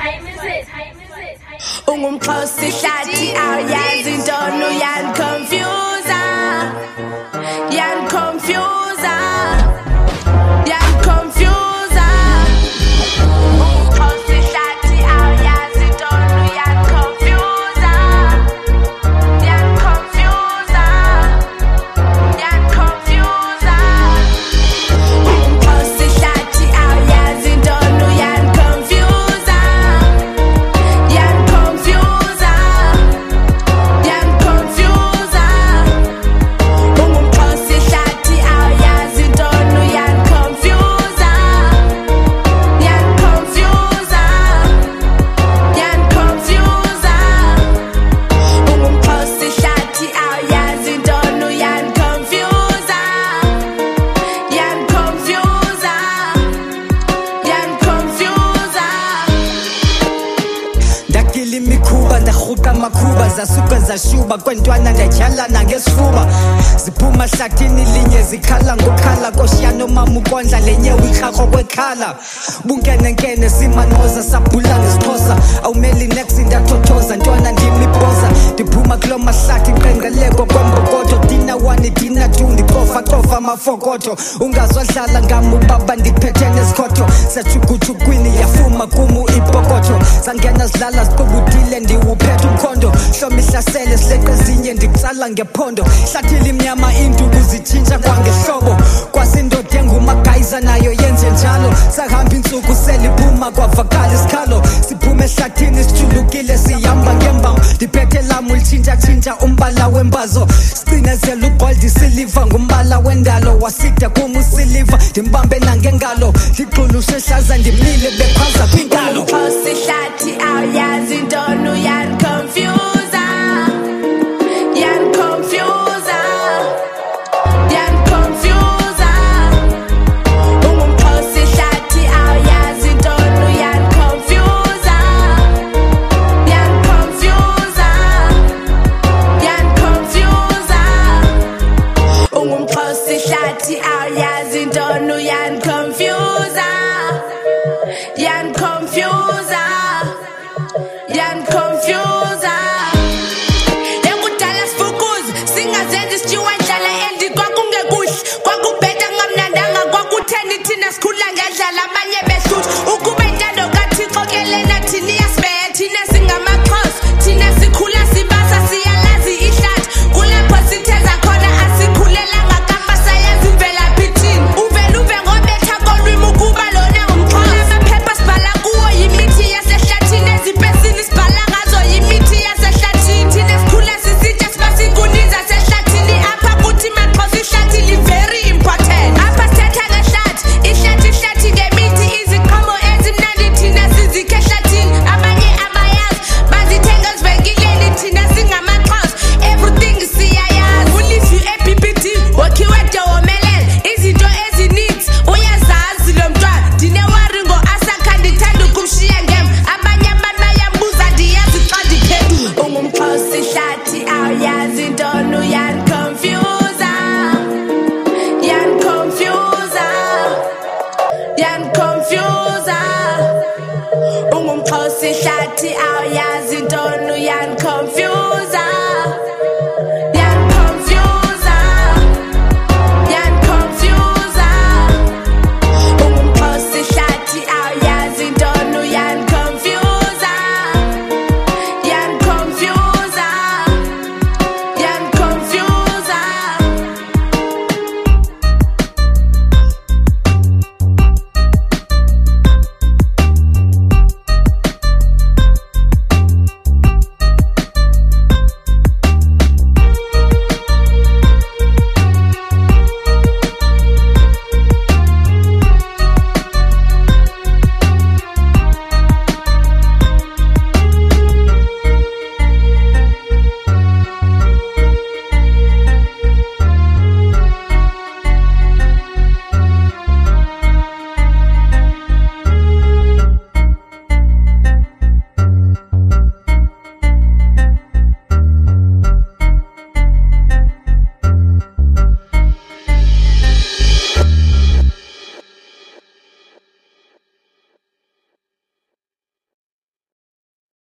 Ungumxhosa ihlathi awuyazi intoni uyaniconfusa yaniconfusa yaniconfusa Ungumxhosa ihlathi awuyazi intoni uyaniconfusa yaniconfusa yaniconfusa Ungumxhosa ihlathi awuyazi intoni uyaniconfusa yaniconfusa yaniconfusa Ungumxhosa ihlathi awuyazi intoni uyaniconfusa yaniconfusa yaniconfusa Ungumxhosa ihlathi awuyazi intoni uyaniconfusa yaniconfusa yaniconfusa Ndakila imikhuba ndarhuqa amakhuba zasuka zashuba kwentwana ndatyhalana ngesifuba ziphuma hlathini linye zikhala ngokhala koshiyano mama ukondla lenyewe irharho kwekhala bunkenenkene simanoza sabhula ngesixhosa awumeli next ndathothoza ntwana ndimibhoza ndiphuma kulo mahlathi qenqeleko kwembokotho dina 1 dina 2 ndicofa amafokotho ungazwadlala ngam ubaba ndiphethe nesikhotho sajugujukwini yafuma kumu ipokotho zangena zidlala ziqubudile ndiwuphethe umkhondo hlomi ihlasele sileqe ezinye ndikutsala ngephondo hlathile imnyama induku zitshintsha kwangehlobo kwasindoda engumagayiza nayo yenze njalo sahamba intsuku seliphuma kwavakala isikhalo siphume ehlathini sijulukile sihamba ngembambo ndiphethe lam ulitshintshatshintsha umbala wembazo sicinezela ugold isiliva ngumbala wendalo wasida kum usiliva ndimbambe nangengalo ndixulushe hlaza ndimile beqhaza kwinkalo Ungumxhosa ihlathi awuyazi intoni uyaniconfusa yaniconfusa yaniconfusa Ungumxhosa ihlathi awuyazi intoni uyaniconfusa yaniconfusa yaniconfusa Ungumxhosa ihlathi awuyazi intoni uyaniconfusa yaniconfusa yaniconfusa Yakudala sifukuza singazenzi sithiwa ndlala endi kwakungekuhle kwakubheda ngamnandanga kwakutheni thina sikhula ngendlala abanye behluthi ukube intando kaThixo ke lena thina iyasibheya thina singamaXhosa thina sikhula sibasa siyalazi ihlathi kulapho sitheza khona asikhulelanga kampa sayazi imvelaphi thina uvele uve ngobetha kolwimi ukuba lona ngumXhosa amaphepha sibhala kuwo yimithi yasehlathini ezipesini sibhala ngazo yimithi yasehlathini thina sikhula sisitsha sibasa inkuni zasehlathini apha kuthi maxhosa ihlathi li-very important apha sithetha ngehlathi ihlathi ngemithi iziqhamo ezimnandi thina sizikha ehlathini abanye abayazi bazithenga ezivenkileni thina singamaXhosa everything siyayazi ulivi e-BBD wakhiwe de womelele izinto ezininzi uyazazi lo mntwana ndinewari ngo-asakha ndithanda ukumshiya ngem abanye abantu bayambuza ndiyazi xa ndiphendula ungumxhosa ihlathi awuyazi intoni uyaniconfusa yaniconfusa yaniconfusa Ungumxhosa ihlathi awuyazi intoni uyaniconfusa